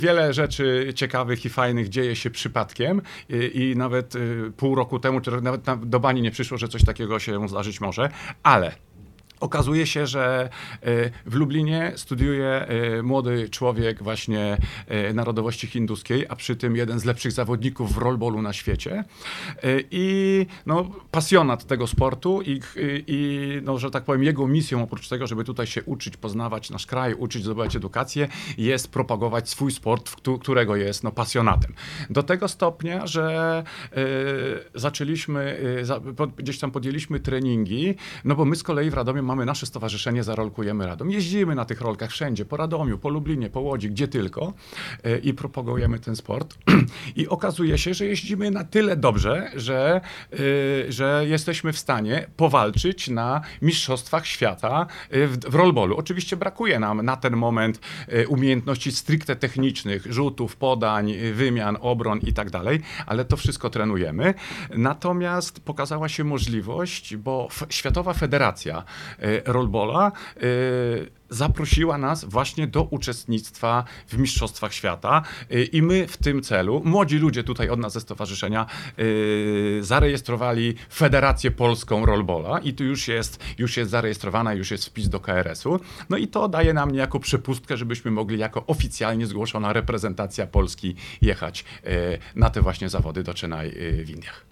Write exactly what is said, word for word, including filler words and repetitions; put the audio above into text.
Wiele rzeczy ciekawych i fajnych dzieje się przypadkiem i, i nawet y, pół roku temu, czy nawet na, do bani nie przyszło, że coś takiego się zdarzyć może, ale okazuje się, że y, w Lublinie studiuje y, młody człowiek właśnie y, narodowości hinduskiej, a przy tym jeden z lepszych zawodników w rollballu na świecie. Y, I no, pasjonat tego sportu i, y, i no, że tak powiem, jego misją oprócz tego, żeby tutaj się uczyć, poznawać nasz kraj, uczyć, zdobywać edukację, jest propagować swój sport, w któ- którego jest no, pasjonatem. Do tego stopnia, że y, zaczęliśmy, y, za, po, gdzieś tam podjęliśmy treningi, no bo my z kolei w Radomiu mamy nasze stowarzyszenie Zarolkujemy Radom. Jeździmy na tych rolkach wszędzie, po Radomiu, po Lublinie, po Łodzi, gdzie tylko y, i propagujemy ten sport. I okazuje się, że jeździmy na tyle dobrze, że, y, że jesteśmy w stanie powalczyć na mistrzostwach świata y, w, w rollballu. Oczywiście brakuje nam na ten moment y, umiejętności stricte technicznych, rzutów, podań, y, wymian, obron i tak dalej, ale to wszystko trenujemy. Natomiast pokazała się możliwość, bo f- Światowa Federacja y, Rollballa y, zaprosiła nas właśnie do uczestnictwa w Mistrzostwach Świata y, i my w tym celu, młodzi ludzie tutaj od nas ze stowarzyszenia y, zarejestrowali Federację Polską Rollballa i tu już jest, już jest zarejestrowana, już jest wpis do K R S u. No i to daje nam niejako przepustkę, żebyśmy mogli jako oficjalnie zgłoszona reprezentacja Polski jechać y, na te właśnie zawody do Chennai y, w Indiach.